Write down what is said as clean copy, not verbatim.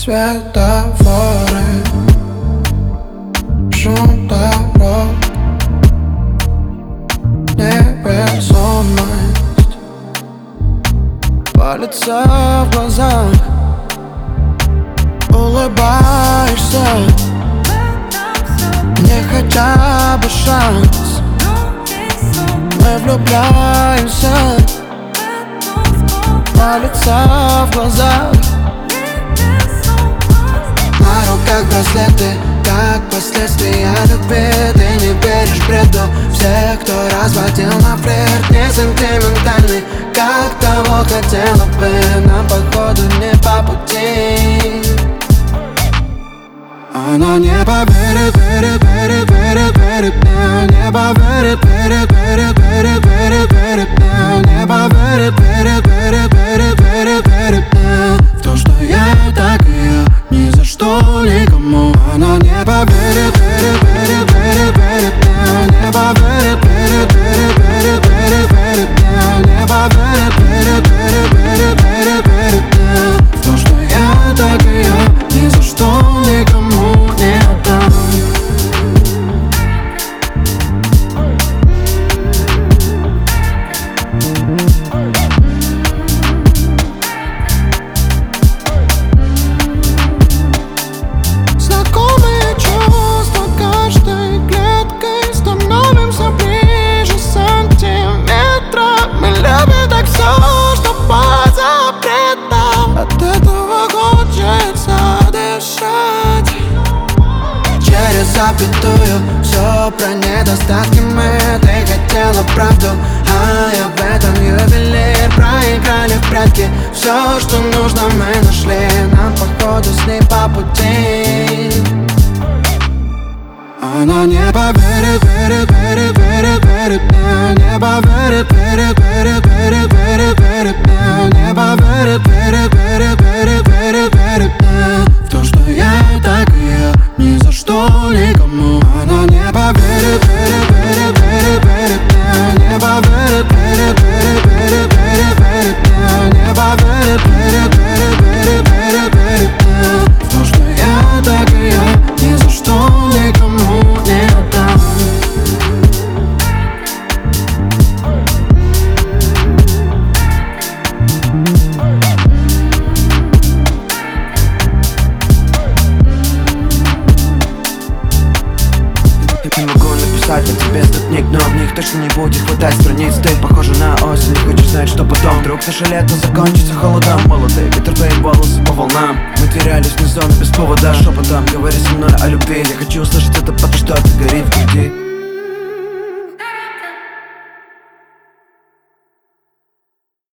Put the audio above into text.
Светофоры, шум дорог, невесомость палится в глазах. Улыбаешься, мне хотя бы шанс. Мы влюбляемся, палится в глазах. На руках браслеты, как последствия любви. Ты не веришь в бреду всех, кто разводил на флирт. Не сентиментальный, как того хотела бы. Нам походу не по пути. Она не поверит, верит, верит, верит, верит мне. Не поверит, верит, верит, верит, верит, верит мне. Не поверит, верит, верит, верит, верит, верит мне. В то, что я так и я, ни за что никому. Она не поверит, верит, верит, верит, верит мне. Не поверит, верит, верит, верит, верит, верит мне. Не поверит, верит, верит, верит, верит, верит мне. В то, что я так и я, ни за что никому не отдам. Знакомые чувства каждой клеткой. Становимся ближе сантиметра. Мы любим так все, что по запретам. От этого хочется дышать. Через запятую все про недостатки мы. Ты хотела правду, а я в этом ювелир. Проиграли в прятки, все, что нужно, мы нашли. Нам походу с ней по пути. Она не поверит, верит, верит, верит, верит мне. Не поверит, верит, верит, верит, верит, верит мне. Не поверит, верит, верит, верит, верит, верит мне. В то, что я так и я, ни за что никому. Она не поверит, верит, верит, верит, верит мне. Не поверит, верит, верит, верит, верит, верит мне. Не поверит, верит, верит, верит, верит, верит мне. В то, что я так и я, ни за что никому не отдам. Я не могу написать о тебе 100 книг, но в них точно не будет хватать страниц. Ты похожа на осень, не хочешь знать, что потом. Вдруг наше лето закончится холодом. Молодые ветер, твои волосы по волнам. Мы терялись внизу без повода. Шепотом говори со мной о любви. Я хочу услышать это, потому что это